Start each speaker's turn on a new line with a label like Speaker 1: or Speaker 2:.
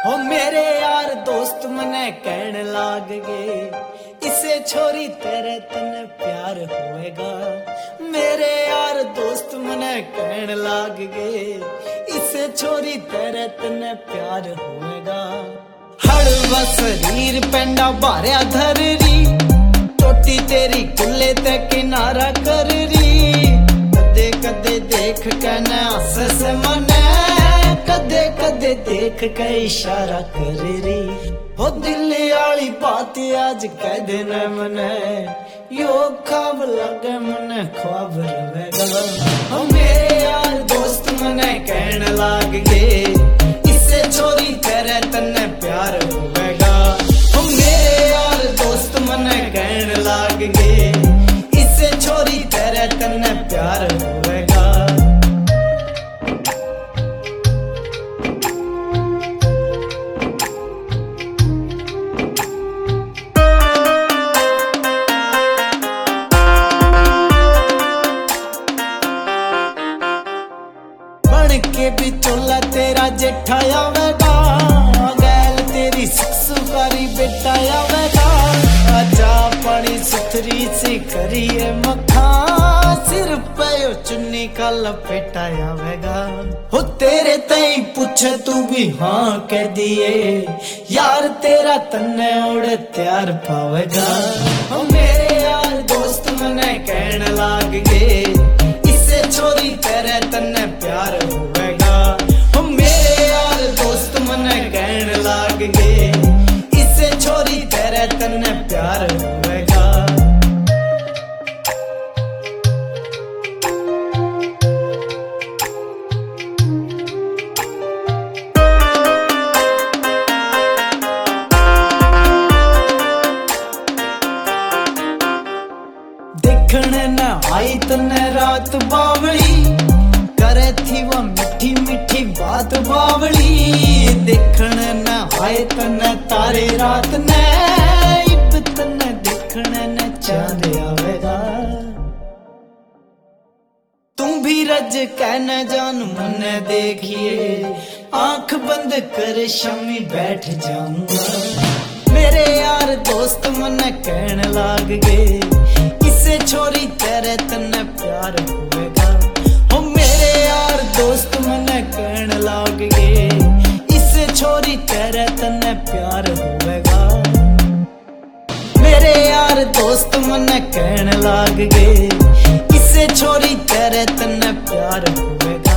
Speaker 1: हो मेरे यार दोस्त मने कहन लाग गए, इसे छोरी तेरे तने प्यार होएगा। मेरे यार दोस्त मने कहन लाग गए, इसे छोरी तेरे तने प्यार होएगा। हड़वा शरीर पेंडा बारिया धर री, टोटी तेरी कुल्ले ते किनारा कर री। कदे कदे देख के न हंस से मने, कदे कदे देख के इशारा कर री। हो दिल आली बात आज कह देना मने, यो ख्वाब लगे मने ख्वाब रहेगा। हो मेरे यार दोस्त मने कहन लाग गए, इससे छोरी तेरे तन्ने प्यार होगा। हो मेरे यार दोस्त मने कहन लाग गए, इससे छोरी तेरे तन्ने प्यार होगा। के भी चोला तेरा जेठा आवेगा, गैल तेरी सुसुकारी बेटा आवेगा। आजा पानी सुथरी सी करिए मखा, सिर पे चुन्नी का लपेटा आवेगा। हो तेरे तई पूछे तू भी हाँ कह दिए, यार तेरा तन्ने उड़े त्यार पावेगा। हो मेरे यार दोस्त मने कहन लाग गए, इससे छोरी तेरे तन्ने प्यार होगा। हो मेरे यार दोस्त मने कहन लाग गए, इससे छोरी तेरे तन्ने प्यार होगा। देखण न आई तन्ने रात बावली, करे थी वो मीठी मीठी बात बावली। देखण न आए तन्ने तारे रात ने, इब तन्ने देखण न चांद आवेगा। तुम भी रज कहने जान मने देखिए, आंख बंद कर शमी बैठ जाऊंगा। मेरे यार दोस्त मने कहन लाग गए, इससे छोरी तेरे तन्ने प्यार होगा। हो मेरे यार दोस्त मने कहन लाग गए, इससे छोरी तेरे तन्ने प्यार होगा। मेरे यार दोस्त मने कहन लाग गए, इससे छोरी तेरे तन्ने प्यार होगा।